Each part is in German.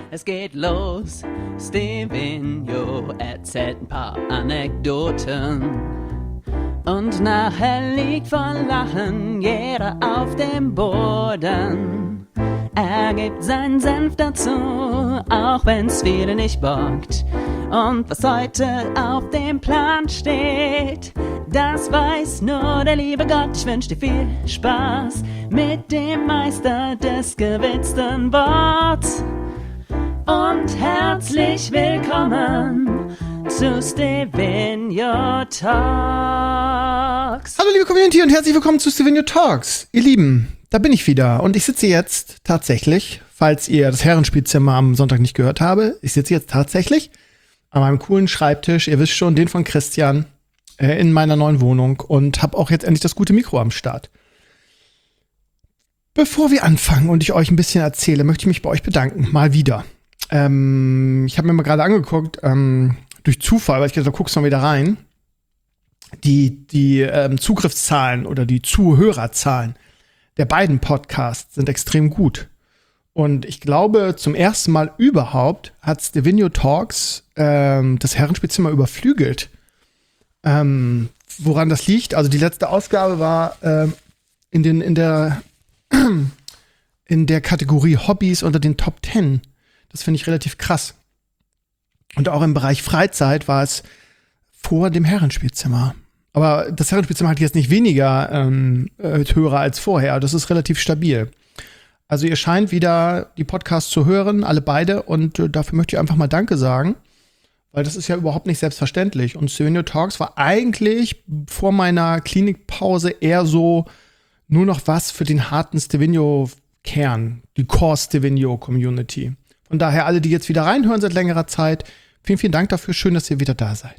Es geht los, Stevenio erzählt ein paar Anekdoten. Und nachher liegt vor Lachen jeder auf dem Boden. Er gibt seinen Senf dazu, auch wenn's viele nicht bockt. Und was heute auf dem Plan steht, das weiß nur der liebe Gott. Ich wünsch dir viel Spaß mit dem Meister des gewitzten Worts. Und herzlich willkommen zu Stevenio Talks. Hallo liebe Community und herzlich willkommen zu Stevenio Talks. Ihr Lieben, da bin ich wieder und ich sitze jetzt tatsächlich, falls ihr das Herrenspielzimmer am Sonntag nicht gehört habe, ich sitze jetzt tatsächlich an meinem coolen Schreibtisch, ihr wisst schon, den von Christian, in meiner neuen Wohnung und habe auch jetzt endlich das gute Mikro am Start. Bevor wir anfangen und ich euch ein bisschen erzähle, möchte ich mich bei euch bedanken, mal wieder. Ich habe mir mal gerade angeguckt, durch Zufall, weil ich gesagt habe, guckst du mal wieder rein, die Zugriffszahlen oder die Zuhörerzahlen der beiden Podcasts sind extrem gut. Und ich glaube, zum ersten Mal überhaupt hat Stevenio Talks das Herrenspielzimmer überflügelt. Woran das liegt? Also die letzte Ausgabe war in der Kategorie Hobbys unter den Top 10. Das finde ich relativ krass. Und auch im Bereich Freizeit war es vor dem Herrenspielzimmer. Aber das Herrenspielzimmer hat jetzt nicht weniger Hörer als vorher. Das ist relativ stabil. Also ihr scheint wieder die Podcasts zu hören, alle beide. Und dafür möchte ich einfach mal Danke sagen. Weil das ist ja überhaupt nicht selbstverständlich. Und Stevenio Talks war eigentlich vor meiner Klinikpause eher so nur noch was für den harten Stevenio-Kern. Die Core Stevenio-Community. Von daher alle, die jetzt wieder reinhören seit längerer Zeit, vielen, vielen Dank dafür. Schön, dass ihr wieder da seid.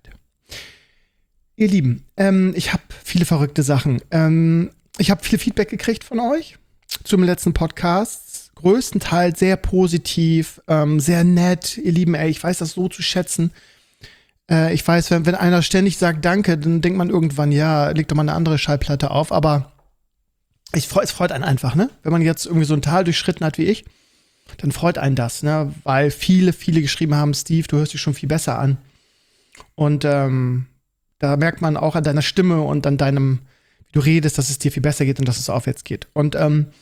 Ihr Lieben, ich habe viele verrückte Sachen. Ich habe viel Feedback gekriegt von euch zum letzten Podcast. Größtenteils sehr positiv, sehr nett. Ihr Lieben, ich weiß das so zu schätzen. Ich weiß, wenn einer ständig sagt Danke, dann denkt man irgendwann, ja, leg doch mal eine andere Schallplatte auf. Aber es freut einen einfach, ne? Wenn man jetzt irgendwie so ein Tal durchschritten hat wie ich, dann freut einen das, ne? Weil viele geschrieben haben, Steve, du hörst dich schon viel besser an. Und da merkt man auch an deiner Stimme und an deinem, wie du redest, dass es dir viel besser geht und dass es aufwärts geht. Und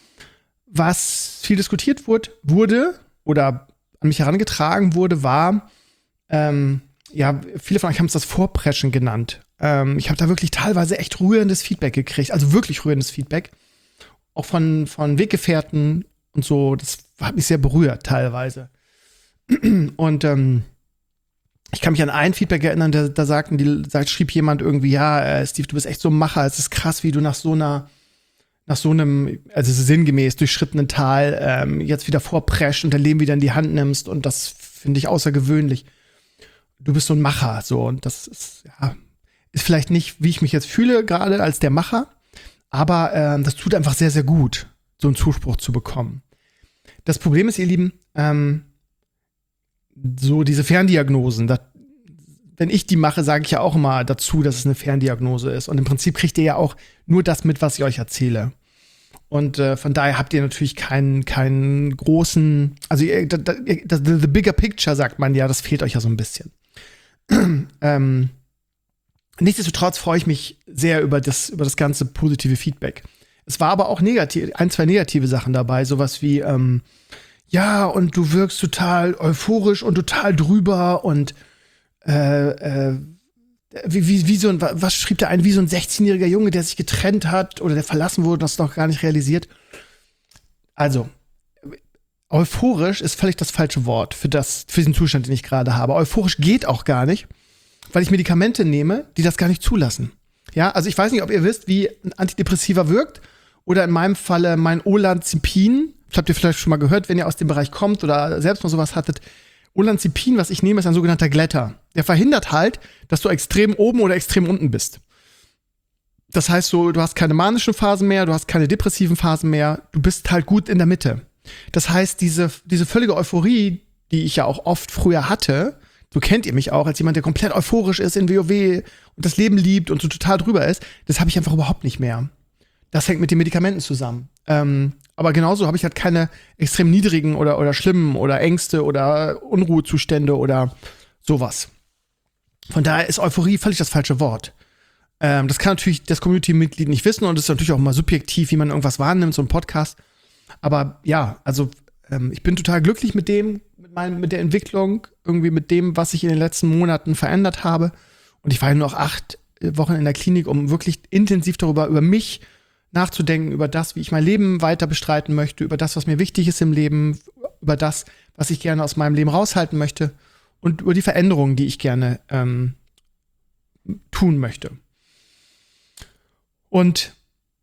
was viel diskutiert wurde oder an mich herangetragen wurde, war, viele von euch haben es das Vorpreschen genannt. Ich habe da wirklich teilweise echt rührendes Feedback gekriegt, also wirklich rührendes Feedback. Auch von Weggefährten und so, das hat mich sehr berührt teilweise. Und ich kann mich an ein Feedback erinnern, da schrieb jemand irgendwie, ja, Steve, du bist echt so ein Macher, es ist krass, wie du nach so einem, also sinngemäß durchschrittenen Tal jetzt wieder vorpreschst und dein Leben wieder in die Hand nimmst und das finde ich außergewöhnlich. Du bist so ein Macher, so, und das ist vielleicht nicht, wie ich mich jetzt fühle, gerade als der Macher, aber das tut einfach sehr, sehr gut, so einen Zuspruch zu bekommen. Das Problem ist, ihr Lieben, so diese Ferndiagnosen, wenn ich die mache, sage ich ja auch immer dazu, dass es eine Ferndiagnose ist. Und im Prinzip kriegt ihr ja auch nur das mit, was ich euch erzähle. Und von daher habt ihr natürlich keinen großen, also the bigger picture, sagt man ja, das fehlt euch ja so ein bisschen. Nichtsdestotrotz freue ich mich sehr über das ganze positive Feedback. Es war aber auch ein, zwei negative Sachen dabei, sowas wie, ja, und du wirkst total euphorisch und total drüber und was schrieb da ein, wie so ein 16-jähriger Junge, der sich getrennt hat oder der verlassen wurde und das noch gar nicht realisiert. Also, euphorisch ist völlig das falsche Wort für diesen Zustand, den ich gerade habe. Euphorisch geht auch gar nicht, weil ich Medikamente nehme, die das gar nicht zulassen. Ja, also ich weiß nicht, ob ihr wisst, wie ein Antidepressiva wirkt oder in meinem Falle mein Olanzapin. Das habt ihr vielleicht schon mal gehört, wenn ihr aus dem Bereich kommt oder selbst mal sowas hattet. Olanzapin, was ich nehme, ist ein sogenannter Glätter. Der verhindert halt, dass du extrem oben oder extrem unten bist. Das heißt so, du hast keine manischen Phasen mehr, du hast keine depressiven Phasen mehr, du bist halt gut in der Mitte. Das heißt, diese völlige Euphorie, die ich ja auch oft früher hatte, so kennt ihr mich auch, als jemand, der komplett euphorisch ist in WoW und das Leben liebt und so total drüber ist, das habe ich einfach überhaupt nicht mehr. Das hängt mit den Medikamenten zusammen. Aber genauso habe ich halt keine extrem niedrigen oder schlimmen oder Ängste oder Unruhezustände oder sowas. Von daher ist Euphorie völlig das falsche Wort. Das kann natürlich das Community-Mitglied nicht wissen und es ist natürlich auch mal subjektiv, wie man irgendwas wahrnimmt, so ein Podcast. Aber ja, also ich bin total glücklich mit der Entwicklung, irgendwie mit dem, was ich in den letzten Monaten verändert habe. Und ich war ja nur noch 8 Wochen in der Klinik, um wirklich intensiv über mich nachzudenken, über das, wie ich mein Leben weiter bestreiten möchte, über das, was mir wichtig ist im Leben, über das, was ich gerne aus meinem Leben raushalten möchte und über die Veränderungen, die ich gerne tun möchte. Und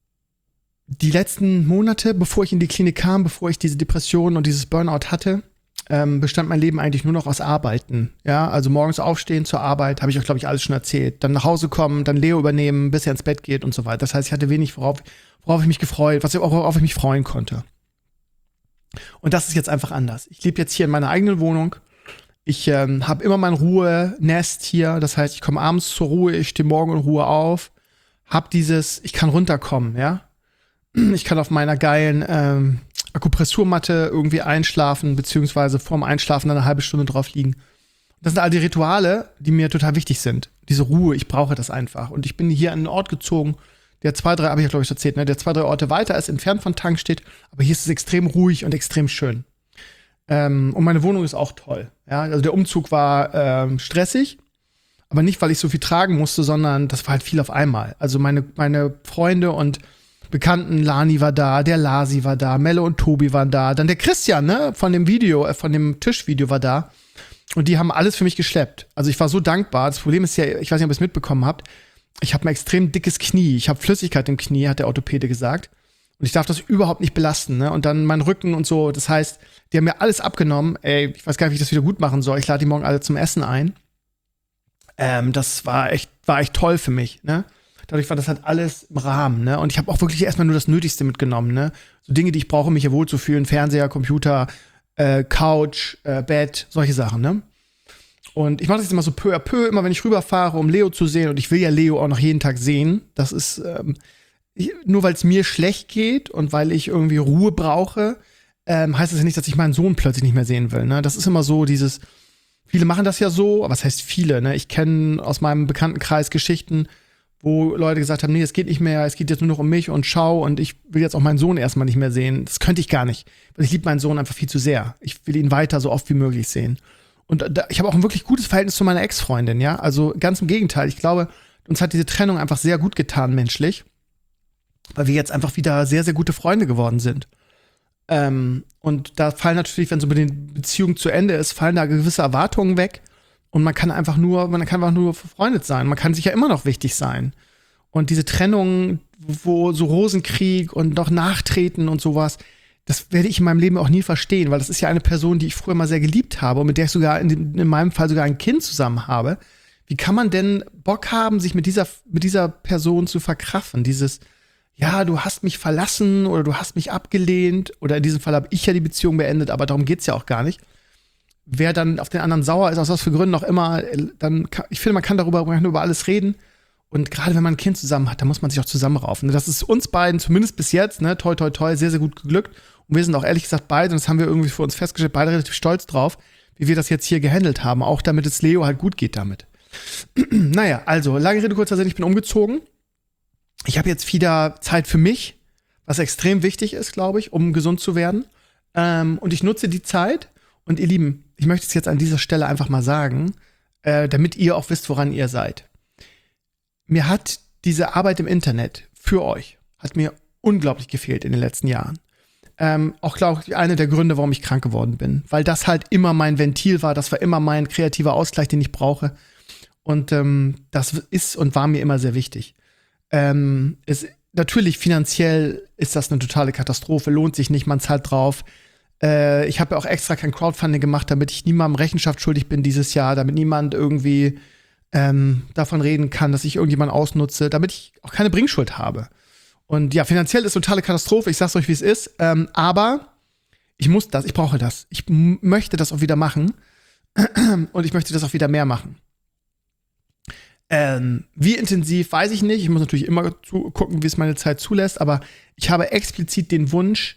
die letzten Monate, bevor ich in die Klinik kam, bevor ich diese Depression und dieses Burnout hatte, bestand mein Leben eigentlich nur noch aus Arbeiten. Ja, also morgens aufstehen zur Arbeit, habe ich euch, glaube ich, alles schon erzählt. Dann nach Hause kommen, dann Leo übernehmen, bis er ins Bett geht und so weiter. Das heißt, ich hatte wenig, worauf ich mich gefreut, worauf ich mich freuen konnte. Und das ist jetzt einfach anders. Ich lebe jetzt hier in meiner eigenen Wohnung. Ich habe immer mein Ruhenest hier. Das heißt, ich komme abends zur Ruhe, ich stehe morgen in Ruhe auf. Ich kann runterkommen, ja. Ich kann auf meiner geilen Akupressurmatte irgendwie einschlafen, beziehungsweise vorm Einschlafen dann eine halbe Stunde drauf liegen. Das sind all die Rituale, die mir total wichtig sind. Diese Ruhe, ich brauche das einfach. Und ich bin hier an einen Ort gezogen, der 2, 3, habe ich ja, glaube ich, erzählt, ne, der 2, 3 Orte weiter ist, entfernt von Tankstedt. Aber hier ist es extrem ruhig und extrem schön. Und meine Wohnung ist auch toll. Ja? Also der Umzug war stressig, aber nicht, weil ich so viel tragen musste, sondern das war halt viel auf einmal. Also meine Freunde und Bekannten, Lani war da, der Lasi war da, Melle und Tobi waren da, dann der Christian, ne, von dem Tischvideo war da. Und die haben alles für mich geschleppt. Also ich war so dankbar. Das Problem ist ja, ich weiß nicht, ob ihr es mitbekommen habt, ich habe ein extrem dickes Knie. Ich habe Flüssigkeit im Knie, hat der Orthopäde gesagt. Und ich darf das überhaupt nicht belasten, ne? Und dann mein Rücken und so. Das heißt, die haben mir alles abgenommen. Ey, ich weiß gar nicht, wie ich das wieder gut machen soll. Ich lade die morgen alle zum Essen ein. Das war echt toll für mich, ne? Dadurch war das halt alles im Rahmen, ne? Und ich habe auch wirklich erstmal nur das Nötigste mitgenommen, ne? So Dinge, die ich brauche, um mich hier wohlzufühlen. Fernseher, Computer, Couch, Bett, solche Sachen, ne? Und ich mache das jetzt immer so peu à peu, immer wenn ich rüberfahre, um Leo zu sehen. Und ich will ja Leo auch noch jeden Tag sehen. Das ist nur weil es mir schlecht geht und weil ich irgendwie Ruhe brauche, heißt das ja nicht, dass ich meinen Sohn plötzlich nicht mehr sehen will, ne? Das ist immer so viele machen das ja so, aber was heißt viele, ne? Ich kenne aus meinem Bekanntenkreis Geschichten, wo Leute gesagt haben, nee, es geht nicht mehr, es geht jetzt nur noch um mich und schau und ich will jetzt auch meinen Sohn erstmal nicht mehr sehen. Das könnte ich gar nicht, weil ich liebe meinen Sohn einfach viel zu sehr. Ich will ihn weiter so oft wie möglich sehen. Und ich habe auch ein wirklich gutes Verhältnis zu meiner Ex-Freundin, ja. Also ganz im Gegenteil. Ich glaube, uns hat diese Trennung einfach sehr gut getan, menschlich, weil wir jetzt einfach wieder sehr, sehr gute Freunde geworden sind. Und da fallen natürlich, wenn so eine Beziehung zu Ende ist, fallen da gewisse Erwartungen weg. Und man kann einfach nur befreundet sein. Man kann sich ja immer noch wichtig sein. Und diese Trennung, wo so Rosenkrieg und noch Nachtreten und sowas, das werde ich in meinem Leben auch nie verstehen, weil das ist ja eine Person, die ich früher mal sehr geliebt habe und mit der ich sogar in meinem Fall sogar ein Kind zusammen habe. Wie kann man denn Bock haben, sich mit dieser Person zu verkraffen? Ja, du hast mich verlassen oder du hast mich abgelehnt oder in diesem Fall habe ich ja die Beziehung beendet, aber darum geht's ja auch gar nicht. Wer dann auf den anderen sauer ist, aus was für Gründen auch immer, ich finde, man kann über alles reden. Und gerade wenn man ein Kind zusammen hat, dann muss man sich auch zusammenraufen. Das ist uns beiden, zumindest bis jetzt, ne, toi, toi, toi, sehr, sehr gut geglückt. Und wir sind auch ehrlich gesagt beide, und das haben wir irgendwie für uns festgestellt, beide relativ stolz drauf, wie wir das jetzt hier gehandelt haben. Auch damit es Leo halt gut geht damit. Naja, also, lange Rede, kurzer Sinn, ich bin umgezogen. Ich habe jetzt wieder Zeit für mich, was extrem wichtig ist, glaube ich, um gesund zu werden. Und ich nutze die Zeit. Und ihr Lieben, ich möchte es jetzt an dieser Stelle einfach mal sagen, damit ihr auch wisst, woran ihr seid. Mir hat diese Arbeit im Internet für euch, hat mir unglaublich gefehlt in den letzten Jahren. Auch, glaube ich, einer der Gründe, warum ich krank geworden bin. Weil das halt immer mein Ventil war, das war immer mein kreativer Ausgleich, den ich brauche. Und das ist und war mir immer sehr wichtig. Natürlich, finanziell ist das eine totale Katastrophe, lohnt sich nicht, man zahlt drauf. Ich habe ja auch extra kein Crowdfunding gemacht, damit ich niemandem Rechenschaft schuldig bin dieses Jahr, damit niemand irgendwie davon reden kann, dass ich irgendjemanden ausnutze, damit ich auch keine Bringschuld habe. Und ja, finanziell ist totale Katastrophe, ich sag's euch, wie es ist, aber ich brauche das. Ich möchte das auch wieder machen und ich möchte das auch wieder mehr machen. Wie intensiv, weiß ich nicht. Ich muss natürlich immer gucken, wie es meine Zeit zulässt, aber ich habe explizit den Wunsch,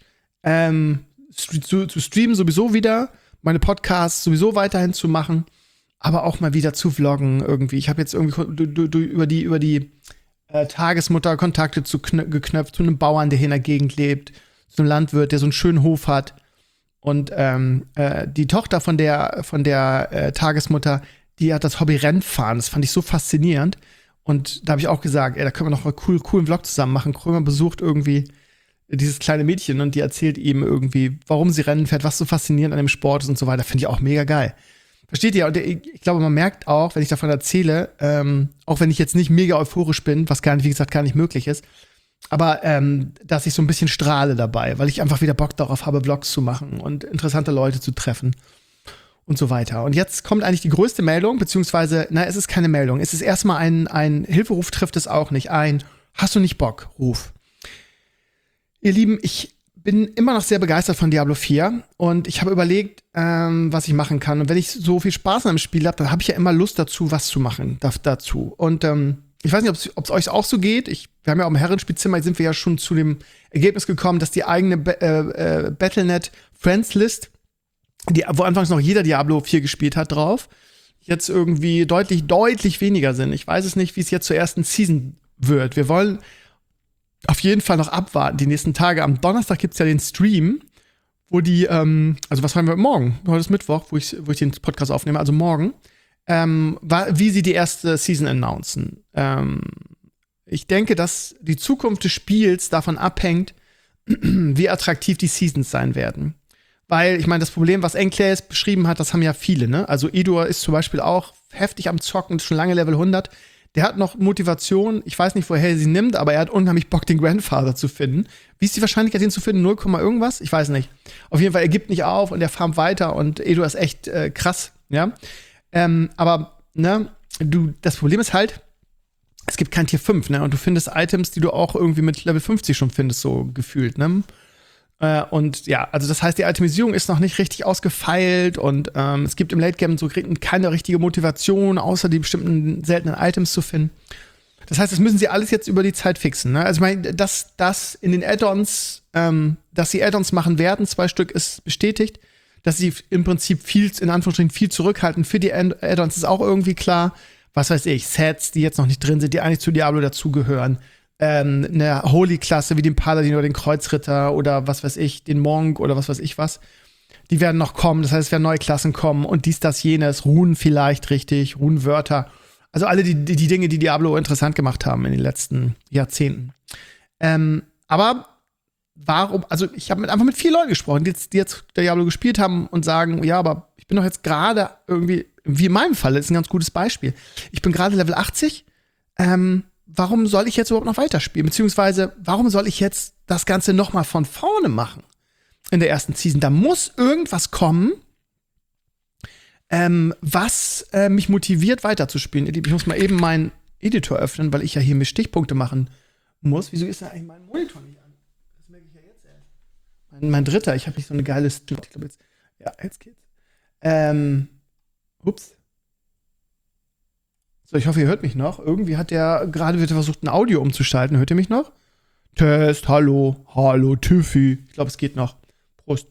zu streamen sowieso wieder, meine Podcasts sowieso weiterhin zu machen, aber auch mal wieder zu vloggen irgendwie. Ich habe jetzt irgendwie über die Tagesmutter Kontakte geknüpft zu einem Bauern, der hier in der Gegend lebt, zu einem Landwirt, der so einen schönen Hof hat. Und die Tochter von der Tagesmutter, die hat das Hobby Rennfahren. Das fand ich so faszinierend. Und da habe ich auch gesagt, ey, da können wir noch einen coolen Vlog zusammen machen. Krömer besucht irgendwie dieses kleine Mädchen und die erzählt ihm irgendwie, warum sie Rennen fährt, was so faszinierend an dem Sport ist und so weiter. Finde ich auch mega geil. Versteht ihr? Und ich glaube, man merkt auch, wenn ich davon erzähle, auch wenn ich jetzt nicht mega euphorisch bin, was wie gesagt, gar nicht möglich ist, aber dass ich so ein bisschen strahle dabei, weil ich einfach wieder Bock darauf habe, Vlogs zu machen und interessante Leute zu treffen und so weiter. Und jetzt kommt eigentlich die größte Meldung, beziehungsweise, es ist keine Meldung. Es ist erstmal ein Hilferuf, trifft es auch nicht. Hast du nicht Bock? Ruf. Ihr Lieben, ich bin immer noch sehr begeistert von Diablo 4 und ich habe überlegt, was ich machen kann. Und wenn ich so viel Spaß an einem Spiel habe, dann habe ich ja immer Lust dazu, was zu machen dazu. Und ich weiß nicht, ob es euch auch so geht. Wir haben ja auch im Herrenspielzimmer, sind wir ja schon zu dem Ergebnis gekommen, dass die eigene Battle.net Friends List, wo anfangs noch jeder Diablo 4 gespielt hat, drauf, jetzt irgendwie deutlich weniger sind. Ich weiß es nicht, wie es jetzt zur ersten Season wird. Wir wollen auf jeden Fall noch abwarten, die nächsten Tage. Am Donnerstag gibt's ja den Stream, wo die, also was haben wir morgen? Heute ist Mittwoch, wo ich den Podcast aufnehme, also morgen, wie sie die erste Season announcen. Ich denke, dass die Zukunft des Spiels davon abhängt, wie attraktiv die Seasons sein werden. Weil, ich meine, das Problem, was Enclaves beschrieben hat, das haben ja viele, ne? Also Edor ist zum Beispiel auch heftig am Zocken, ist schon lange Level 100. Der hat noch Motivation, ich weiß nicht, woher er sie nimmt, aber er hat unheimlich Bock, den Grandfather zu finden. Wie ist die Wahrscheinlichkeit, den zu finden? 0, irgendwas? Ich weiß nicht. Auf jeden Fall, er gibt nicht auf und er farmt weiter und Edor ist echt krass, ja? Aber, ne, das Problem ist halt, es gibt kein Tier 5, ne? Und du findest Items, die du auch irgendwie mit Level 50 schon findest, so gefühlt, ne? Und ja, also das heißt, die Itemisierung ist noch nicht richtig ausgefeilt und es gibt im Late Game so keine richtige Motivation, außer die bestimmten seltenen Items zu finden. Das heißt, das müssen sie alles jetzt über die Zeit fixen. Ne? Also ich meine, dass in den Add-ons, dass sie Add-ons machen werden, 2 Stück ist bestätigt, dass sie im Prinzip in Anführungsstrichen viel zurückhalten für die Add-ons, ist auch irgendwie klar. Was weiß ich, Sets, die jetzt noch nicht drin sind, die eigentlich zu Diablo dazugehören. Eine Holy-Klasse wie den Paladin oder den Kreuzritter oder was weiß ich, den Monk oder was weiß ich was. Die werden noch kommen, das heißt, es werden neue Klassen kommen und dies, das, jenes, Runen vielleicht richtig, Runenwörter. Also alle die Dinge, die Diablo interessant gemacht haben in den letzten Jahrzehnten. Aber warum, also ich habe einfach mit 4 Leuten gesprochen, die jetzt Diablo gespielt haben und sagen, ja, aber ich bin doch jetzt gerade irgendwie, wie in meinem Fall, das ist ein ganz gutes Beispiel. Ich bin gerade Level 80, warum soll ich jetzt überhaupt noch weiterspielen? Beziehungsweise, warum soll ich jetzt das Ganze noch mal von vorne machen in der ersten Season? Da muss irgendwas kommen, was mich motiviert, weiterzuspielen. Ich muss mal eben meinen Editor öffnen, weil ich ja hier mir Stichpunkte machen muss. Wieso ist da eigentlich mein Monitor nicht an? Das merke ich ja jetzt erst. Mein dritter, ich habe nicht so eine geile Stimme. Ich glaube jetzt geht's. Ups. So, ich hoffe, ihr hört mich noch. Irgendwie hat der gerade wieder versucht, ein Audio umzuschalten. Hört ihr mich noch? Test, hallo, Tiffy. Ich glaube, es geht noch. Prost.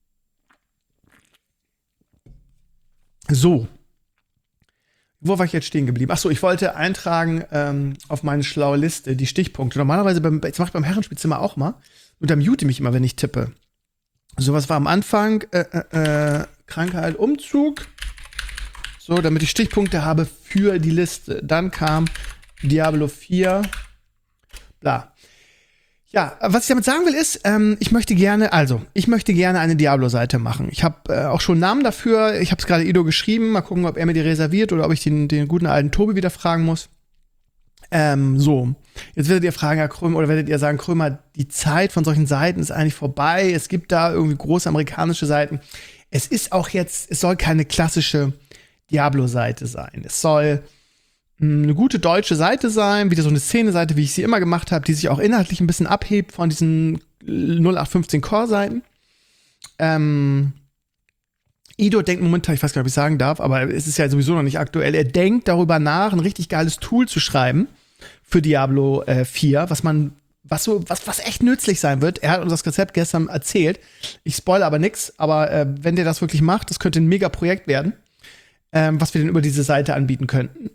So. Wo war ich jetzt stehen geblieben? Achso, ich wollte eintragen auf meine schlaue Liste die Stichpunkte. Normalerweise, jetzt mache ich beim Herrenspielzimmer auch mal. Und dann mute mich immer, wenn ich tippe. So, was war am Anfang? Krankheit, Umzug. So, damit ich Stichpunkte habe für die Liste. Dann kam Diablo 4. Bla. Ja, was ich damit sagen will ist, ich möchte gerne eine Diablo-Seite machen. Ich habe auch schon einen Namen dafür. Ich habe es gerade Ido geschrieben. Mal gucken, ob er mir die reserviert oder ob ich den guten alten Tobi wieder fragen muss. So, jetzt werdet ihr fragen, Herr Krömer, oder werdet ihr sagen, Krömer, die Zeit von solchen Seiten ist eigentlich vorbei. Es gibt da irgendwie große amerikanische Seiten. Es soll keine klassische Diablo-Seite sein. Es soll eine gute deutsche Seite sein, wieder so eine Szene-Seite, wie ich sie immer gemacht habe, die sich auch inhaltlich ein bisschen abhebt von diesen 0815 Core-Seiten. Edo denkt momentan, ich weiß gar nicht, ob ich sagen darf, aber es ist ja sowieso noch nicht aktuell, er denkt darüber nach, ein richtig geiles Tool zu schreiben für Diablo 4, was echt nützlich sein wird. Er hat uns das Konzept gestern erzählt. Ich spoilere aber nix, aber wenn der das wirklich macht, das könnte ein Mega-Projekt werden, was wir denn über diese Seite anbieten könnten.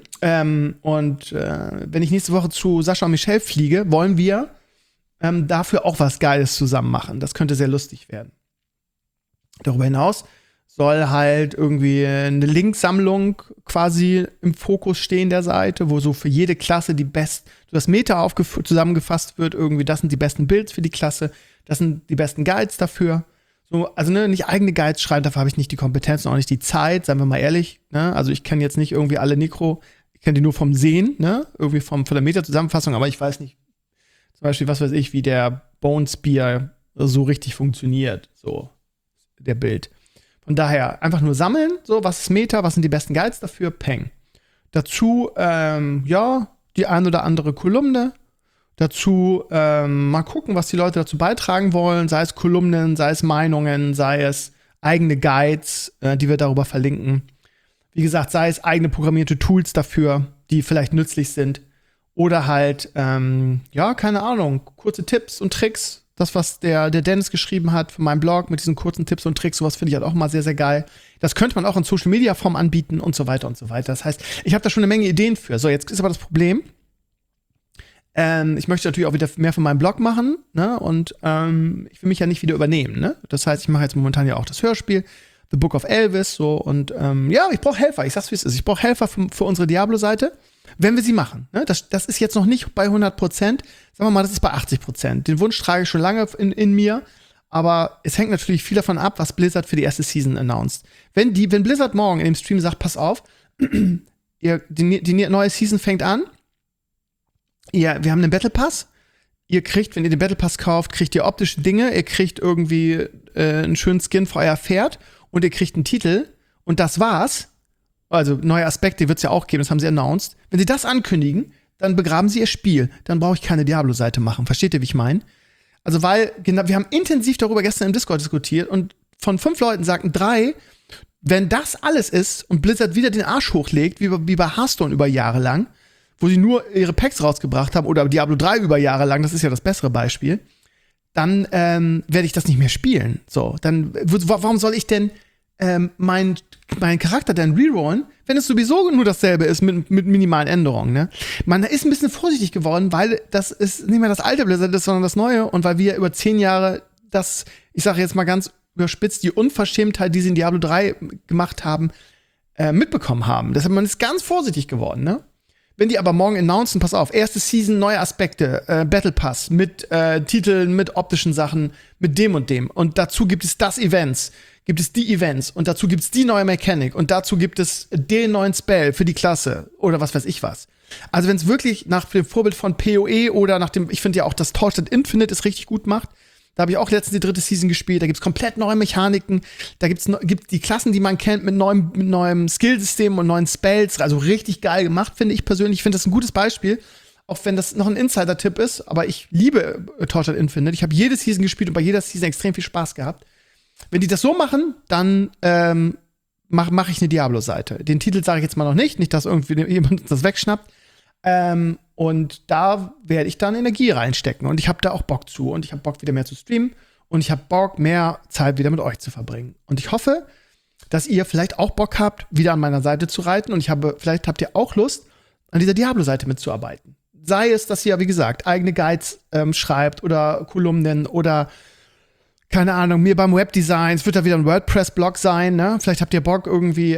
Wenn ich nächste Woche zu Sascha und Michelle fliege, wollen wir dafür auch was Geiles zusammen machen. Das könnte sehr lustig werden. Darüber hinaus soll halt irgendwie eine Linksammlung quasi im Fokus stehen der Seite, wo so für jede Klasse das Meta zusammengefasst wird, irgendwie, das sind die besten Builds für die Klasse, das sind die besten Guides dafür. So, also nicht eigene Guides schreiben, dafür habe ich nicht die Kompetenz und auch nicht die Zeit, seien wir mal ehrlich. Ne? Also ich kenne jetzt nicht irgendwie alle ich kenne die nur vom Sehen, ne? Irgendwie von der Meta-Zusammenfassung, aber ich weiß nicht, zum Beispiel, was weiß ich, wie der Bone Spear so richtig funktioniert, so der Bild. Von daher einfach nur sammeln, so, was ist Meta, was sind die besten Guides dafür, peng. Dazu, die ein oder andere Kolumne. Dazu mal gucken, was die Leute dazu beitragen wollen, sei es Kolumnen, sei es Meinungen, sei es eigene Guides, die wir darüber verlinken. Wie gesagt, sei es eigene programmierte Tools dafür, die vielleicht nützlich sind. Oder halt, keine Ahnung, kurze Tipps und Tricks. Das, was der Dennis geschrieben hat für meinen Blog mit diesen kurzen Tipps und Tricks, sowas finde ich halt auch mal sehr, sehr geil. Das könnte man auch in Social-Media-Form anbieten und so weiter und so weiter. Das heißt, ich habe da schon eine Menge Ideen für. So, jetzt ist aber das Problem, ich möchte natürlich auch wieder mehr von meinem Blog machen, ne? Und ich will mich ja nicht wieder übernehmen, ne? Das heißt, ich mache jetzt momentan ja auch das Hörspiel, The Book of Elvis, so, und ich brauche Helfer. Ich sag's, wie es ist. Ich brauche Helfer für unsere Diablo-Seite, wenn wir sie machen. Ne? Das ist jetzt noch nicht bei 100%. Sagen wir mal, das ist bei 80%. Den Wunsch trage ich schon lange in mir. Aber es hängt natürlich viel davon ab, was Blizzard für die erste Season announced. Wenn Blizzard morgen in dem Stream sagt, pass auf, die neue Season fängt an, wir haben einen Battle Pass, ihr kriegt, wenn ihr den Battle Pass kauft, kriegt ihr optische Dinge, ihr kriegt irgendwie einen schönen Skin für euer Pferd und ihr kriegt einen Titel und das war's. Also neue Aspekte wird es ja auch geben, das haben sie announced. Wenn sie das ankündigen, dann begraben sie ihr Spiel. Dann brauche ich keine Diablo-Seite machen. Versteht ihr, wie ich meine? Also weil, genau, wir haben intensiv darüber gestern im Discord diskutiert und von 5 Leuten sagten 3, wenn das alles ist und Blizzard wieder den Arsch hochlegt, wie bei Hearthstone über Jahre lang, wo sie nur ihre Packs rausgebracht haben, oder Diablo 3 über Jahre lang, das ist ja das bessere Beispiel, dann werde ich das nicht mehr spielen. So, dann, warum soll ich denn meinen Charakter dann rerollen, wenn es sowieso nur dasselbe ist mit minimalen Änderungen, ne? Man ist ein bisschen vorsichtig geworden, weil das ist nicht mehr das alte Blizzard ist, sondern das neue und weil wir über 10 Jahre das, ich sage jetzt mal ganz überspitzt, die Unverschämtheit, die sie in Diablo 3 gemacht haben, mitbekommen haben. Deshalb, man ist ganz vorsichtig geworden, ne? Wenn die aber morgen announcen, pass auf, erste Season, neue Aspekte, Battle Pass mit Titeln, mit optischen Sachen, mit dem und dem. Und dazu gibt es die Events und dazu gibt es die neue Mechanik und dazu gibt es den neuen Spell für die Klasse oder was weiß ich was. Also wenn es wirklich nach dem Vorbild von PoE oder nach dem, ich finde ja auch, dass Torchlight Infinite es richtig gut macht. Da habe ich auch letztens die 3. Season gespielt. Da gibt's komplett neue Mechaniken. Da gibt's die Klassen, die man kennt, mit neuem Skillsystem und neuen Spells. Also richtig geil gemacht, finde ich persönlich. Ich finde das ein gutes Beispiel. Auch wenn das noch ein Insider-Tipp ist. Aber ich liebe Torchlight Infinite. Ich habe jede Season gespielt und bei jeder Season extrem viel Spaß gehabt. Wenn die das so machen, dann mach ich eine Diablo-Seite. Den Titel sage ich jetzt mal noch nicht. Nicht, dass irgendwie jemand das wegschnappt. Und da werde ich dann Energie reinstecken. Und ich habe da auch Bock zu. Und ich habe Bock, wieder mehr zu streamen. Und ich habe Bock, mehr Zeit wieder mit euch zu verbringen. Und ich hoffe, dass ihr vielleicht auch Bock habt, wieder an meiner Seite zu reiten. Und vielleicht habt ihr auch Lust, an dieser Diablo-Seite mitzuarbeiten. Sei es, dass ihr, wie gesagt, eigene Guides schreibt oder Kolumnen oder keine Ahnung, mir beim Webdesign, es wird da wieder ein WordPress-Blog sein, ne? Vielleicht habt ihr Bock irgendwie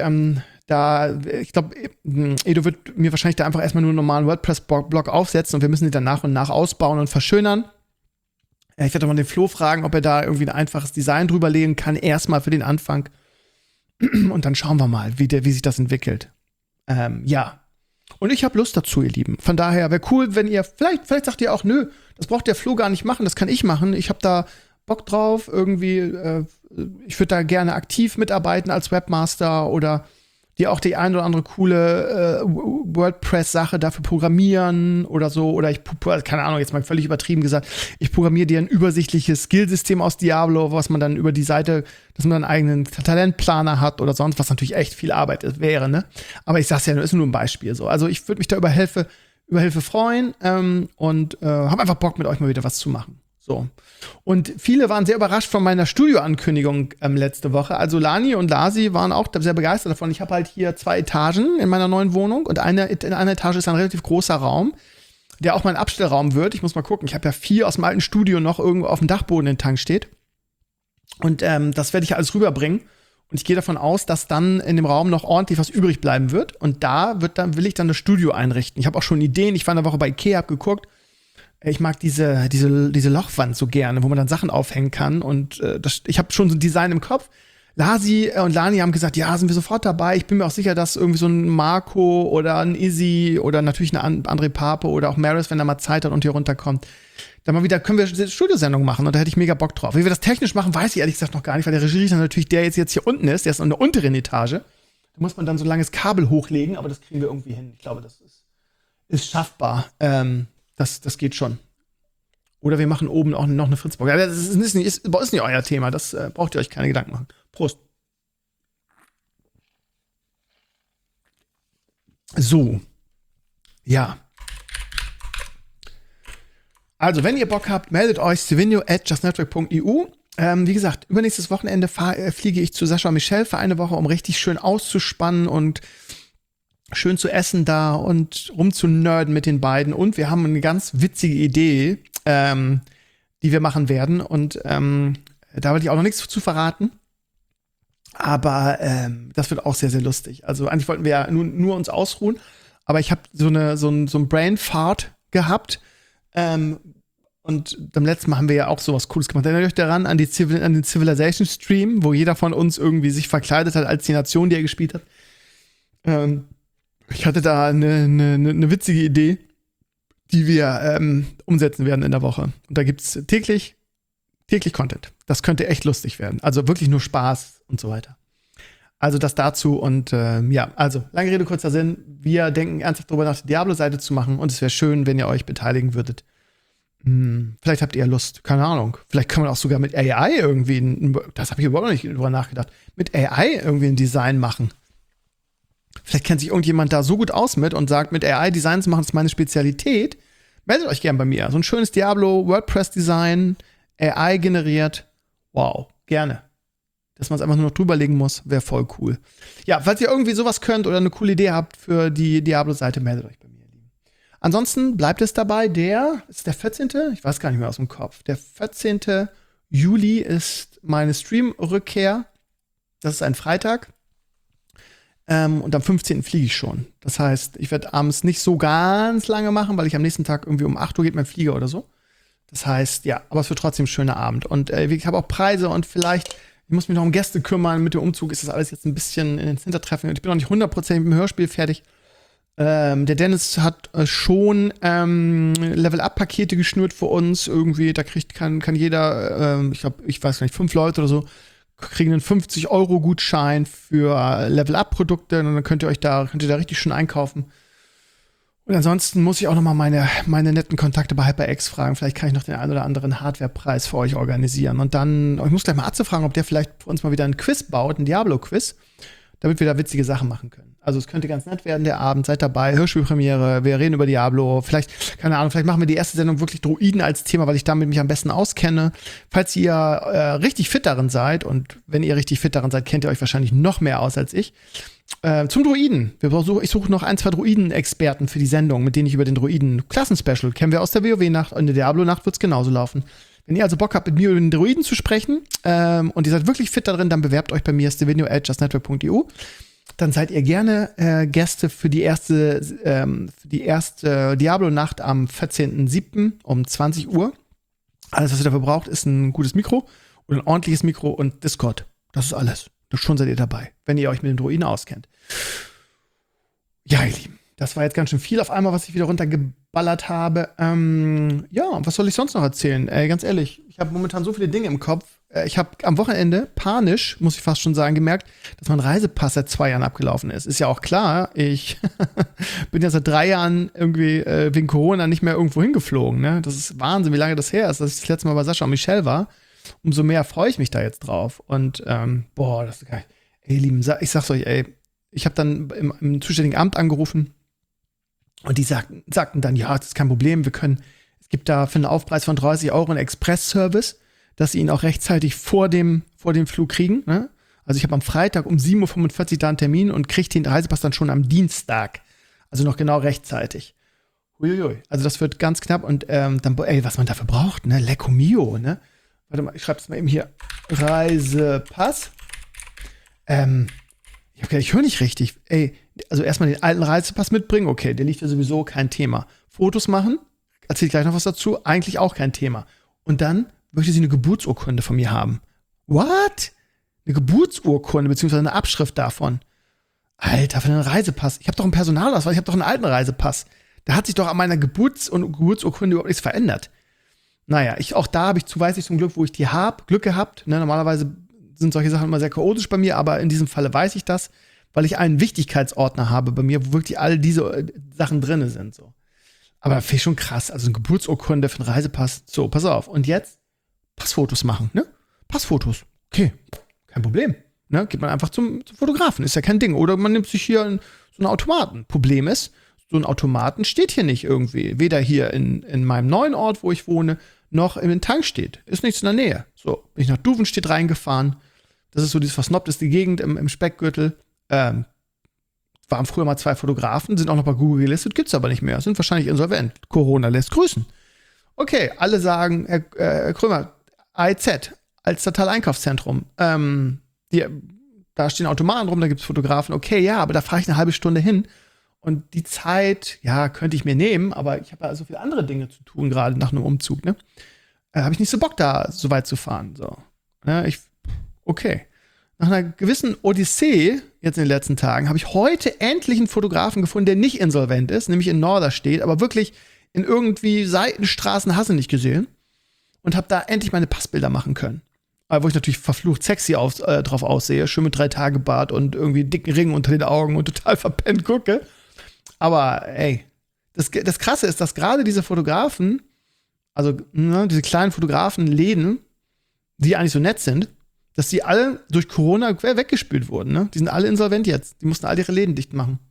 ich glaube, Edo wird mir wahrscheinlich da einfach erstmal nur einen normalen WordPress-Blog aufsetzen und wir müssen die dann nach und nach ausbauen und verschönern. Ich werde mal den Flo fragen, ob er da irgendwie ein einfaches Design drüber legen kann, erstmal für den Anfang. Und dann schauen wir mal, wie sich das entwickelt. Ja. Und ich habe Lust dazu, ihr Lieben. Von daher wäre cool, wenn ihr, vielleicht sagt ihr auch, nö, das braucht der Flo gar nicht machen, das kann ich machen. Ich habe da Bock drauf, irgendwie, ich würde da gerne aktiv mitarbeiten als Webmaster oder die auch die ein oder andere coole WordPress-Sache dafür programmieren oder so. Oder keine Ahnung, jetzt mal völlig übertrieben gesagt, ich programmiere dir ein übersichtliches Skillsystem aus Diablo, was man dann über die Seite, dass man einen eigenen Talentplaner hat oder sonst, was natürlich echt viel Arbeit wäre, ne? Aber ich sag's ja, das ist nur ein Beispiel so. Also ich würde mich da über Hilfe freuen und habe einfach Bock, mit euch mal wieder was zu machen. So. Und viele waren sehr überrascht von meiner Studioankündigung letzte Woche. Also Lani und Lasi waren auch sehr begeistert davon. Ich habe halt hier 2 Etagen in meiner neuen Wohnung und in einer Etage ist ein relativ großer Raum, der auch mein Abstellraum wird. Ich muss mal gucken. Ich habe ja 4 aus dem alten Studio noch irgendwo auf dem Dachboden in den Tank steht. Und das werde ich alles rüberbringen. Und ich gehe davon aus, dass dann in dem Raum noch ordentlich was übrig bleiben wird. Und da will ich dann das Studio einrichten. Ich habe auch schon Ideen. Ich war eine Woche bei Ikea, habe geguckt. Ich mag diese Lochwand so gerne, wo man dann Sachen aufhängen kann. Und ich habe schon so ein Design im Kopf. Lasi und Lani haben gesagt, ja, sind wir sofort dabei. Ich bin mir auch sicher, dass irgendwie so ein Marco oder ein Izzy oder natürlich eine André Pape oder auch Maris, wenn er mal Zeit hat und hier runterkommt, dann mal wieder können wir eine Studiosendung machen. Und da hätte ich mega Bock drauf. Wie wir das technisch machen, weiß ich ehrlich gesagt noch gar nicht, weil der Regie natürlich der jetzt hier unten ist. Der ist in der unteren Etage. Da muss man dann so ein langes Kabel hochlegen, aber das kriegen wir irgendwie hin. Ich glaube, das ist schaffbar. Das geht schon. Oder wir machen oben auch noch eine Fritzbox. Aber das ist nicht euer Thema. Das braucht ihr euch keine Gedanken machen. Prost. So. Ja. Also, wenn ihr Bock habt, meldet euch stevenio@justnetwork.eu. Wie gesagt, übernächstes Wochenende fliege ich zu Sascha und Michelle für eine Woche, um richtig schön auszuspannen und schön zu essen da und rumzunerden mit den beiden. Und wir haben eine ganz witzige Idee, die wir machen werden. Und da will ich auch noch nichts zu verraten. Aber das wird auch sehr, sehr lustig. Also eigentlich wollten wir ja nur uns ausruhen. Aber ich habe so ein Brain-Fart gehabt. Und beim letzten Mal haben wir ja auch sowas Cooles gemacht. Erinnert euch daran an den Civilization-Stream, wo jeder von uns irgendwie sich verkleidet hat als die Nation, die er gespielt hat. Ich hatte da eine witzige Idee, die wir umsetzen werden in der Woche. Und da gibt's täglich Content. Das könnte echt lustig werden. Also wirklich nur Spaß und so weiter. Also das dazu und ja, also lange Rede, kurzer Sinn. Wir denken ernsthaft darüber nach, die Diablo-Seite zu machen und es wäre schön, wenn ihr euch beteiligen würdet. Vielleicht habt ihr Lust, keine Ahnung. Vielleicht kann man auch sogar mit AI irgendwie, das habe ich überhaupt noch nicht drüber nachgedacht, mit AI irgendwie ein Design machen. Vielleicht kennt sich irgendjemand da so gut aus mit und sagt, mit AI Designs machen ist meine Spezialität. Meldet euch gern bei mir. So ein schönes Diablo WordPress Design, AI generiert. Wow, gerne. Dass man es einfach nur noch drüberlegen muss, wäre voll cool. Ja, falls ihr irgendwie sowas könnt oder eine coole Idee habt für die Diablo-Seite, meldet euch bei mir. Ansonsten bleibt es dabei, ist der 14., ich weiß gar nicht mehr aus dem Kopf, der 14. Juli ist meine Stream-Rückkehr. Das ist ein Freitag. Und am 15. fliege ich schon. Das heißt, ich werde abends nicht so ganz lange machen, weil ich am nächsten Tag irgendwie um 8 Uhr geht mein Flieger oder so. Das heißt, ja, aber es wird trotzdem ein schöner Abend. Und ich habe auch Preise und vielleicht, ich muss mich noch um Gäste kümmern. Mit dem Umzug ist das alles jetzt ein bisschen ins Hintertreffen. Ich bin noch nicht 100% mit dem Hörspiel fertig. Der Dennis hat schon Level-Up-Pakete geschnürt für uns. Irgendwie, da kann jeder, ich weiß gar nicht, 5 Leute oder so, kriegen einen 50-Euro-Gutschein für Level-Up-Produkte. Und dann könnt ihr da richtig schön einkaufen. Und ansonsten muss ich auch noch mal meine netten Kontakte bei HyperX fragen. Vielleicht kann ich noch den einen oder anderen Hardware-Preis für euch organisieren. Und dann, ich muss gleich mal Atze fragen, ob der vielleicht für uns mal wieder ein Quiz baut, ein Diablo-Quiz, damit wir da witzige Sachen machen können. Also es könnte ganz nett werden, der Abend. Seid dabei, Hörspielpremiere, wir reden über Diablo. Vielleicht, keine Ahnung, vielleicht machen wir die erste Sendung wirklich Druiden als Thema, weil ich damit mich am besten auskenne. Falls ihr richtig fit darin seid, und wenn ihr richtig fit darin seid, kennt ihr euch wahrscheinlich noch mehr aus als ich. Zum Druiden. Ich suche noch 1, 2 Druiden-Experten für die Sendung, mit denen ich über den Druiden-Klassen-Special, kennen wir aus der WoW-Nacht, und in der Diablo-Nacht wird es genauso laufen. Wenn ihr also Bock habt, mit mir über den Druiden zu sprechen, und ihr seid wirklich fit darin, dann bewerbt euch bei mir, stevenio@justnetwork.eu. Dann seid ihr gerne Gäste für die erste Diablo-Nacht am 14.07. um 20 Uhr. Alles, was ihr dafür braucht, ist ein gutes Mikro und ein ordentliches Mikro und Discord. Das ist alles. Schon seid ihr dabei, wenn ihr euch mit dem Druiden auskennt. Ja, ihr Lieben, das war jetzt ganz schön viel auf einmal, was ich wieder runtergeballert habe. Ja, was soll ich sonst noch erzählen? Ganz ehrlich, ich habe momentan so viele Dinge im Kopf. ich habe am Wochenende panisch, muss ich fast schon sagen, gemerkt, dass mein Reisepass seit 2 Jahren abgelaufen ist. Ist ja auch klar, ich bin ja seit 3 Jahren irgendwie wegen Corona nicht mehr irgendwo hingeflogen. Ne? Das ist Wahnsinn, wie lange das her ist, dass ich das letzte Mal bei Sascha und Michelle war. Umso mehr freue ich mich da jetzt drauf. Und das ist geil. Ey, Lieben, ich sag's euch, ey, ich habe dann im zuständigen Amt angerufen und die sagten dann, ja, das ist kein Problem, es gibt da für einen Aufpreis von 30 € einen Express-Service, dass sie ihn auch rechtzeitig vor dem Flug kriegen. Ne? Also ich habe am Freitag um 7:45 Uhr da einen Termin und kriege den Reisepass dann schon am Dienstag. Also noch genau rechtzeitig. Huiuiui. Also das wird ganz knapp und dann, was man dafür braucht, ne? Lecco mio, ne? Warte mal, ich schreibe es mal eben hier. Reisepass. Ich höre nicht richtig. Also erstmal den alten Reisepass mitbringen, okay, der liegt ja sowieso, kein Thema. Fotos machen, erzähle ich gleich noch was dazu, eigentlich auch kein Thema. Und dann möchte sie eine Geburtsurkunde von mir haben. What? Eine Geburtsurkunde, beziehungsweise eine Abschrift davon. Alter, für einen Reisepass. Ich habe doch einen Personalausweis, ich habe doch einen alten Reisepass. Da hat sich doch an meiner Geburtsurkunde überhaupt nichts verändert. Naja, weiß ich zum Glück, wo ich die habe. Glück gehabt. Ne? Normalerweise sind solche Sachen immer sehr chaotisch bei mir, aber in diesem Falle weiß ich das, weil ich einen Wichtigkeitsordner habe bei mir, wo wirklich all diese Sachen drin sind. So. Aber finde ich schon krass. Also eine Geburtsurkunde für einen Reisepass. So, pass auf. Und jetzt Passfotos machen. Ne? Passfotos. Okay, kein Problem. Ne? Geht man einfach zum Fotografen. Ist ja kein Ding. Oder man nimmt sich hier so einen Automaten. Problem ist, so ein Automaten steht hier nicht irgendwie. Weder hier in meinem neuen Ort, wo ich wohne, noch im Tankstedt. Ist nichts in der Nähe. So, bin ich nach Duvenstedt reingefahren. Das ist so diese versnobteste Gegend im Speckgürtel. Waren früher mal 2 Fotografen, sind auch noch bei Google gelistet, gibt's aber nicht mehr. Sind wahrscheinlich insolvent. Corona lässt grüßen. Okay, alle sagen, Herr Krömer, AIZ, Alstertal Einkaufszentrum. Da stehen Automaten rum, da gibt's Fotografen. Okay, ja, aber da fahre ich eine halbe Stunde hin. Und die Zeit, ja, könnte ich mir nehmen, aber ich habe ja so viele andere Dinge zu tun, gerade nach einem Umzug, ne? Habe ich nicht so Bock, da so weit zu fahren. So. Ja, okay. Nach einer gewissen Odyssee, jetzt in den letzten Tagen, habe ich heute endlich einen Fotografen gefunden, der nicht insolvent ist, nämlich in Norderstedt, aber wirklich in irgendwie Seitenstraßen hast du nicht gesehen. Und habe da endlich meine Passbilder machen können. Wo ich natürlich verflucht sexy drauf aussehe, schön mit 3-Tage-Bart und irgendwie dicken Ringen unter den Augen und total verpennt gucke. Aber ey, das Krasse ist, dass gerade diese Fotografen, also diese kleinen Fotografenläden, die eigentlich so nett sind, dass die alle durch Corona weggespült wurden. Ne? Die sind alle insolvent jetzt. Die mussten alle ihre Läden dicht machen.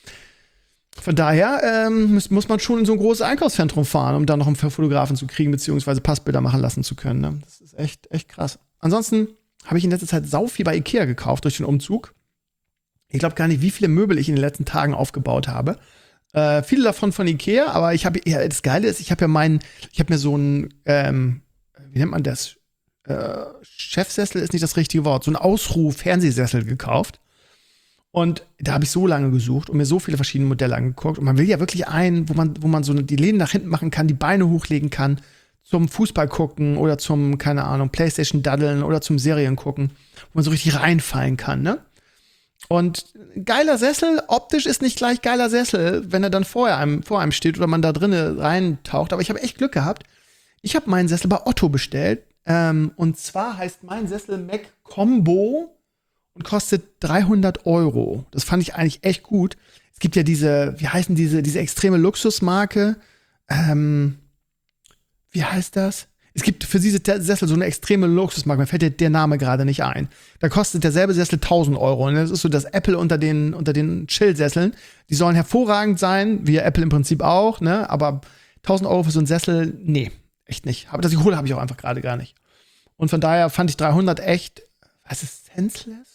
Von daher muss man schon in so ein großes Einkaufszentrum fahren, um da noch einen Fotografen zu kriegen, beziehungsweise Passbilder machen lassen zu können. Ne? Das ist echt krass. Ansonsten habe ich in letzter Zeit sau viel bei Ikea gekauft durch den Umzug. Ich glaube gar nicht, wie viele Möbel ich in den letzten Tagen aufgebaut habe. Viele davon von Ikea, aber das Geile ist, ich habe mir so ein, wie nennt man das? Chefsessel ist nicht das richtige Wort, so ein Ausruh-Fernsehsessel gekauft. Und da habe ich so lange gesucht und mir so viele verschiedene Modelle angeguckt. Und man will ja wirklich einen, wo man so die Lehnen nach hinten machen kann, die Beine hochlegen kann, zum Fußball gucken oder zum, keine Ahnung, Playstation daddeln oder zum Serien gucken, wo man so richtig reinfallen kann, ne? Und geiler Sessel, optisch ist nicht gleich geiler Sessel, wenn er dann vor einem steht oder man da drinnen reintaucht. Aber ich habe echt Glück gehabt. Ich habe meinen Sessel bei Otto bestellt. Und zwar heißt mein Sessel Mac Combo und kostet 300 €. Das fand ich eigentlich echt gut. Es gibt ja diese extreme Luxusmarke. Wie heißt das? Es gibt für diese Sessel so eine extreme Luxusmarke. Mir fällt der Name gerade nicht ein. Da kostet derselbe Sessel 1.000 €. Und das ist so das Apple unter den Chill-Sesseln. Die sollen hervorragend sein, wie Apple im Prinzip auch, ne? Aber 1.000 € für so einen Sessel, nee, echt nicht. Aber das ich hole, habe ich auch einfach gerade gar nicht. Und von daher fand ich 300 echt, was ist senseless?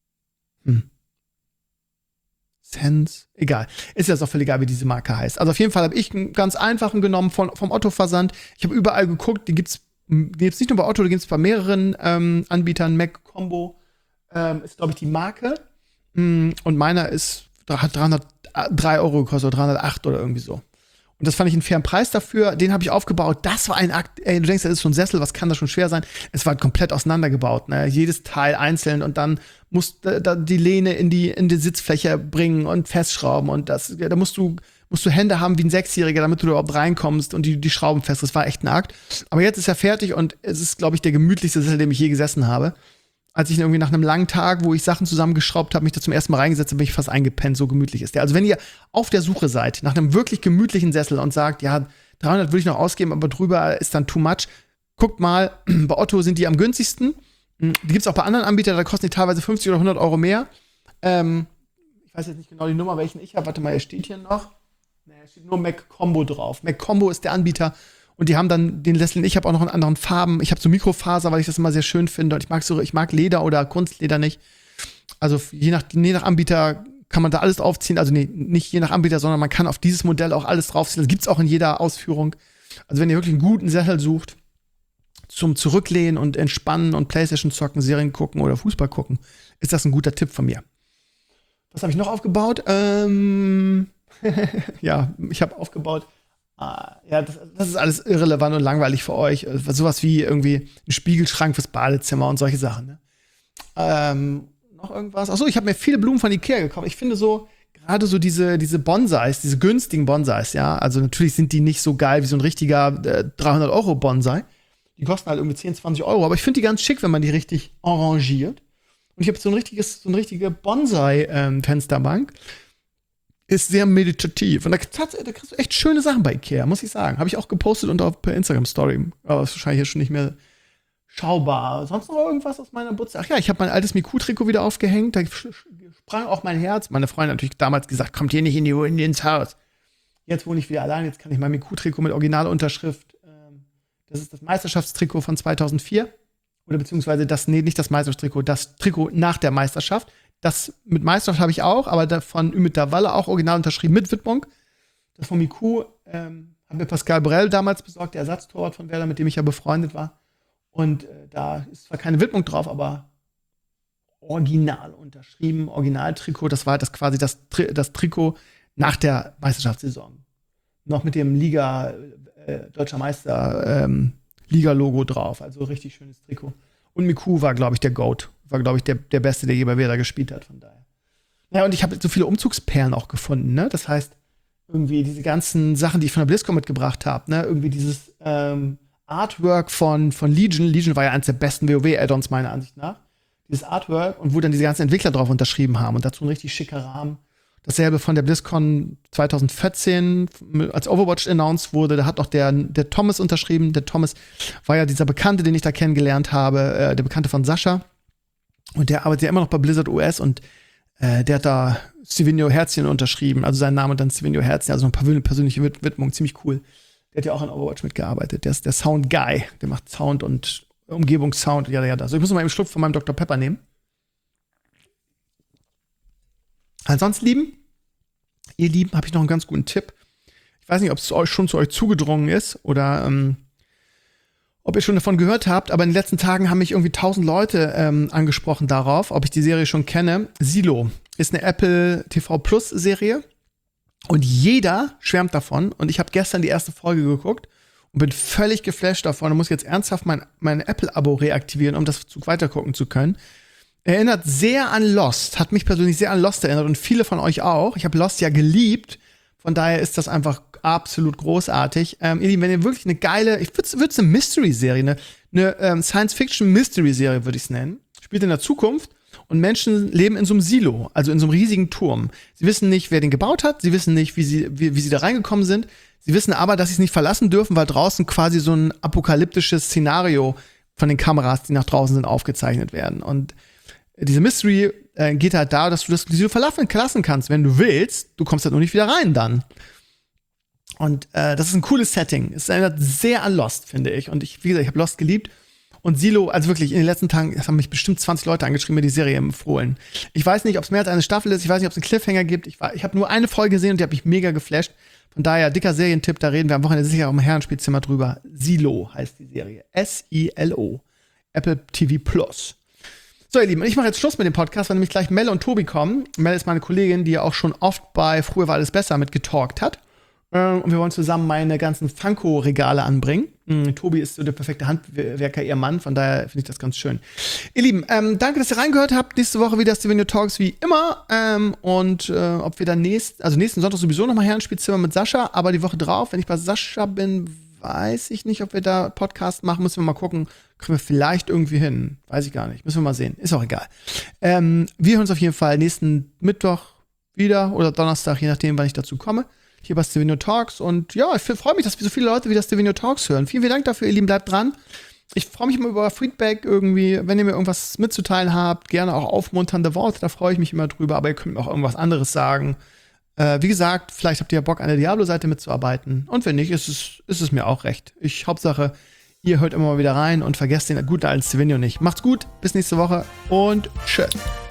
Egal. Ist jetzt auch völlig egal, wie diese Marke heißt. Also auf jeden Fall habe ich einen ganz einfachen genommen vom Otto-Versand. Ich habe überall geguckt, die gibt's nicht nur bei Otto, die gibt's bei mehreren Anbietern. Mac Combo ist, glaube ich, die Marke. Und meiner hat 303 € gekostet, oder 308 oder irgendwie so. Und das fand ich einen fairen Preis dafür. Den habe ich aufgebaut. Das war ein Akt. Ey, du denkst, das ist schon ein Sessel, was kann das schon schwer sein? Es war komplett auseinandergebaut. Ne? Jedes Teil einzeln und dann musst du die Lehne in die Sitzfläche bringen und festschrauben. Und da musst du musst du Hände haben wie ein Sechsjähriger, damit du überhaupt reinkommst und die Schrauben fest. Das war echt ein Akt. Aber jetzt ist er fertig und es ist, glaube ich, der gemütlichste Sessel, in dem ich je gesessen habe. Als ich irgendwie nach einem langen Tag, wo ich Sachen zusammengeschraubt habe, mich da zum ersten Mal reingesetzt habe, bin ich fast eingepennt, so gemütlich ist der. Also wenn ihr auf der Suche seid nach einem wirklich gemütlichen Sessel und sagt, ja, 300 würde ich noch ausgeben, aber drüber ist dann too much, guckt mal, bei Otto sind die am günstigsten. Die gibt's auch bei anderen Anbietern, da kosten die teilweise 50 oder 100 Euro mehr. Ich weiß jetzt nicht genau die Nummer, welchen ich habe. Warte mal, er steht hier noch. Ne, er steht nur MacCombo drauf. MacCombo ist der Anbieter. Und die haben dann den Sessel, ich habe auch noch in anderen Farben. Ich habe so Mikrofaser, weil ich das immer sehr schön finde. Und ich mag Leder oder Kunstleder nicht. Also je nach Anbieter kann man da alles draufziehen. Also nee, nicht je nach Anbieter, sondern man kann auf dieses Modell auch alles draufziehen. Das gibt's auch in jeder Ausführung. Also wenn ihr wirklich einen guten Sessel sucht, zum Zurücklehnen und Entspannen und Playstation zocken, Serien gucken oder Fußball gucken, ist das ein guter Tipp von mir. Was habe ich noch aufgebaut? Ja, ich habe aufgebaut. Ja, das ist alles irrelevant und langweilig für euch. Sowas wie irgendwie ein Spiegelschrank fürs Badezimmer und solche Sachen. Ne? Noch irgendwas? Achso, ich habe mir viele Blumen von Ikea gekauft. Ich finde so, gerade so diese Bonsais, diese günstigen Bonsais, ja, also natürlich sind die nicht so geil wie so ein richtiger 300 Euro Bonsai. Die kosten halt irgendwie 10, 20 Euro. Aber ich finde die ganz schick, wenn man die richtig arrangiert. Und ich habe so eine richtige Bonsai-Fensterbank. Ist sehr meditativ. Und da kriegst du echt schöne Sachen bei Ikea, muss ich sagen. Habe ich auch gepostet und auch per Instagram-Story. Aber ist wahrscheinlich jetzt schon nicht mehr schaubar. Sonst noch irgendwas aus meiner Butze? Ach ja, ich habe mein altes Miku-Trikot wieder aufgehängt. Da sprang auch mein Herz. Meine Freundin hat natürlich damals gesagt, kommt hier nicht ins Haus. Jetzt wohne ich wieder allein. Jetzt kann ich mein Miku-Trikot mit Originalunterschrift. Das ist das Meisterschaftstrikot von 2004. Oder beziehungsweise nicht das Meisterschaftstrikot, das Trikot nach der Meisterschaft. Das mit Meisterschaft habe ich auch, aber von Ümit Davala auch original unterschrieben mit Widmung. Das von Miku haben wir Pascal Brell damals besorgt, der Ersatztorwart von Werder, mit dem ich ja befreundet war. Und da ist zwar keine Widmung drauf, aber original unterschrieben, Originaltrikot. Das war das quasi das Trikot nach der Meisterschaftssaison. Noch mit dem Deutscher Meister Liga-Logo drauf. Also richtig schönes Trikot. Und Miku war, glaube ich, der GOAT. War, glaube ich, der Beste, der je bei Werder gespielt hat. Von daher. Ja, und ich habe so viele Umzugsperlen auch gefunden. Ne? Das heißt, irgendwie diese ganzen Sachen, die ich von der BlizzCon mitgebracht habe. Ne? Irgendwie dieses Artwork von Legion. Legion war ja eines der besten WoW-Add-ons, meiner Ansicht nach. Dieses Artwork und wo dann diese ganzen Entwickler drauf unterschrieben haben. Und dazu ein richtig schicker Rahmen. Dasselbe von der BlizzCon 2014, als Overwatch announced wurde, da hat noch der Thomas unterschrieben. Der Thomas war ja dieser Bekannte, den ich da kennengelernt habe, der Bekannte von Sascha. Und der arbeitet ja immer noch bei Blizzard US und der hat da Stevenio Herzchen unterschrieben, also sein Name und dann Stevenio Herzchen, also eine persönliche Widmung, ziemlich cool. Der hat ja auch an Overwatch mitgearbeitet. Der ist der Sound Guy, der macht Sound und Umgebungssound, ja. Also ich muss mal einen Schluck von meinem Dr. Pepper nehmen. Ansonsten, ihr Lieben, habe ich noch einen ganz guten Tipp. Ich weiß nicht, ob es schon zu euch zugedrungen ist oder ob ihr schon davon gehört habt, aber in den letzten Tagen haben mich irgendwie 1000 Leute angesprochen darauf, ob ich die Serie schon kenne. Silo ist eine Apple TV Plus Serie und jeder schwärmt davon. Und ich habe gestern die erste Folge geguckt und bin völlig geflasht davon und muss jetzt ernsthaft mein Apple-Abo reaktivieren, um das weiter gucken zu können. Erinnert sehr an Lost, hat mich persönlich sehr an Lost erinnert und viele von euch auch. Ich habe Lost ja geliebt, von daher ist das einfach absolut großartig. Ihr Lieben, wenn ihr wirklich eine geile, ich würde es eine Mystery-Serie, eine Science-Fiction-Mystery-Serie würde ich es nennen, spielt in der Zukunft und Menschen leben in so einem Silo, also in so einem riesigen Turm. Sie wissen nicht, wer den gebaut hat, sie wissen nicht, wie sie da reingekommen sind, sie wissen aber, dass sie es nicht verlassen dürfen, weil draußen quasi so ein apokalyptisches Szenario von den Kameras, die nach draußen sind, aufgezeichnet werden. Und diese Mystery geht halt da, dass du das Silo verlassen kannst, wenn du willst. Du kommst halt nur nicht wieder rein dann. Und das ist ein cooles Setting. Es erinnert sehr an Lost, finde ich. Und wie gesagt, ich habe Lost geliebt. Und Silo, also wirklich, in den letzten Tagen, es haben mich bestimmt 20 Leute angeschrieben, mir die Serie empfohlen. Ich weiß nicht, ob es mehr als eine Staffel ist. Ich weiß nicht, ob es einen Cliffhanger gibt. Ich habe nur eine Folge gesehen und die hat mich mega geflasht. Von daher, dicker Serientipp, da reden wir am Wochenende sicher im Herrenspielzimmer drüber. Silo heißt die Serie. S-I-L-O. Apple TV Plus. So, ihr Lieben, ich mache jetzt Schluss mit dem Podcast, weil nämlich gleich Mel und Tobi kommen. Mel ist meine Kollegin, die ja auch schon oft bei Früher war alles besser mitgetalkt hat. Und wir wollen zusammen meine ganzen Funko-Regale anbringen. Tobi ist so der perfekte Handwerker, ihr Mann, von daher finde ich das ganz schön. Ihr Lieben, danke, dass ihr reingehört habt. Nächste Woche wieder Stevenio Talks wie immer. Ob wir dann nächsten Sonntag sowieso nochmal Herrenspielzimmer mit Sascha, aber die Woche drauf, wenn ich bei Sascha bin, weiß ich nicht, ob wir da Podcast machen. Müssen wir mal gucken. Kriegen wir vielleicht irgendwie hin. Weiß ich gar nicht. Müssen wir mal sehen. Ist auch egal. Wir hören uns auf jeden Fall nächsten Mittwoch wieder oder Donnerstag, je nachdem, wann ich dazu komme. Hier bei Stevenio Talks. Und ja, ich freue mich, dass so viele Leute wieder Stevenio Talks hören. Vielen, vielen Dank dafür, ihr Lieben. Bleibt dran. Ich freue mich immer über Feedback irgendwie. Wenn ihr mir irgendwas mitzuteilen habt, gerne auch aufmunternde Worte. Da freue ich mich immer drüber. Aber ihr könnt mir auch irgendwas anderes sagen. Wie gesagt, vielleicht habt ihr ja Bock, an der Diablo-Seite mitzuarbeiten. Und wenn nicht, ist es mir auch recht. Hauptsache, ihr hört immer mal wieder rein und vergesst den guten alten Stevenio nicht. Macht's gut, bis nächste Woche und tschüss.